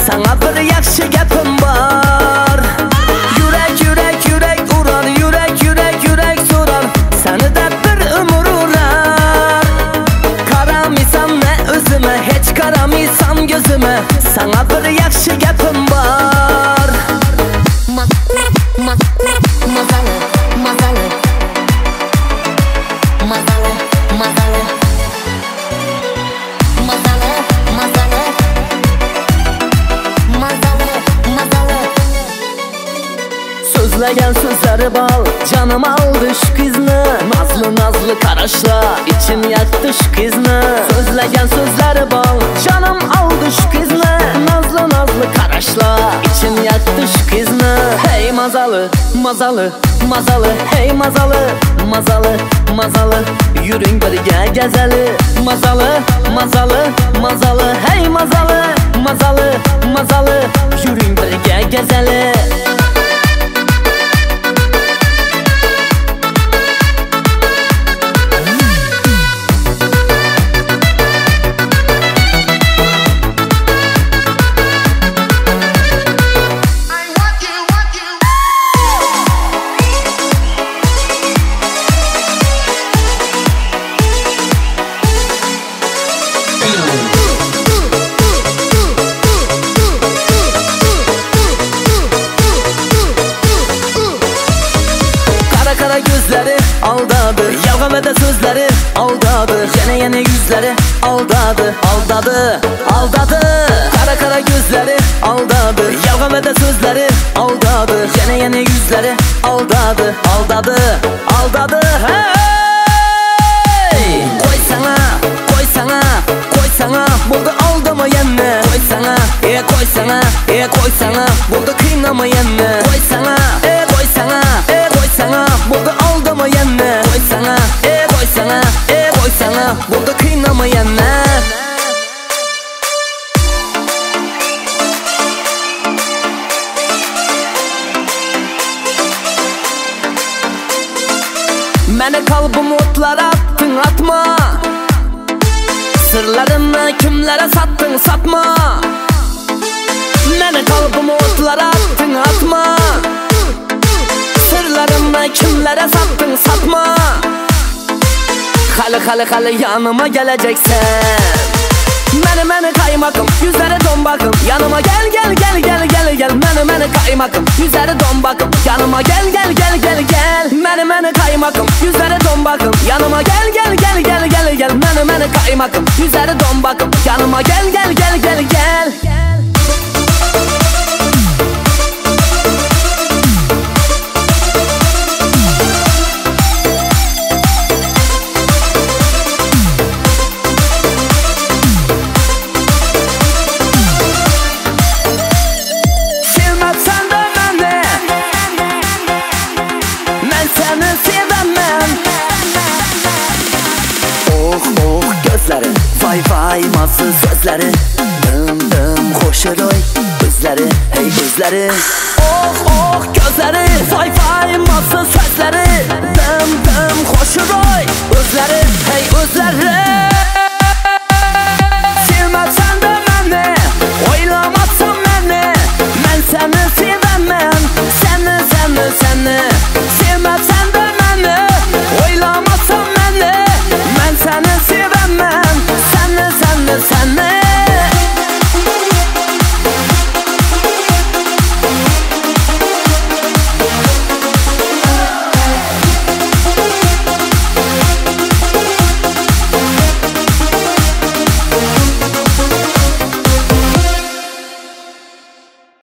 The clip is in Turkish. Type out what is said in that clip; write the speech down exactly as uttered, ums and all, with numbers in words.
sana bir yaxshi gapim bor. Yurak yurak yurak urar, yurak yurak yurak so'rar, seni de bir umr urar. Qaramisan ne o'zime, hech qaramisan gözüme, sana bir yaxshi gapim bor. Mazalı, mazalı, mazalı, mazalı, mazalı, mazalı, mazalı, mazalı. Sözlegen sözleri bal, canım aldı şu kızını. Nazlı nazlı karışla, içim yaktı şu kızını. Sözlegen sözleri bal, canım aldı şu kızını. Nazlı nazlı karışla, içim yaktı şu kızını. Hey mazalı, mazalı, mazalı, hey mazalı, mazalı, mazalı, yürün birge gezeli. Mazalı, mazalı, mazalı, hey mazalı, mazalı, mazalı, yürün birge gezeli. Kara gözleri aldadı, yalgan ve de sözleri aldadı. Yine yine yüzleri aldadı, aldadı, aldadı. Kara kara gözleri aldadı, yalgan ve de sözleri aldadı. Yine yine yüzleri aldadı, aldadı, aldadı. Hey! Koy sana, koy sana, koy sana, buldu aldama yanına. Koy sana, e koy sana, e koy sana, buldu kıynama yanına. Koy sana, e koy sana, e koy sana, buldu aldama yanına. Koy sana, e koy sana, e koy sana, buldu kıynama yanına. Məni kalbim otlara attın, atma. Sırlarımı kimlere sattın, satma. Məni kalbim otlara attın, atma. Sırlarımı kimlere sattın, satma. Halı halı halı yanıma geleceksen. Məni məni kaymakım, yüzleri don bakım. Yanıma gel gel gel gel gel gel. Məni məni kaymakım, yüzleri don bakım. Yanıma gel gel gel gel gel. Məni məni kaymakım, yüzleri don bakım. Yanıma gel gel gel gel gel gel. Məni məni kaymakım, yüzleri don bakım. Yanıma gel gel gel gel gel. Vay vay mazı sözleri, dım dım hoşur oy özleri, hey özleri. Oh oh gözleri, vay vay mazı sözleri, dım dım hoşur oy özleri, hey özleri.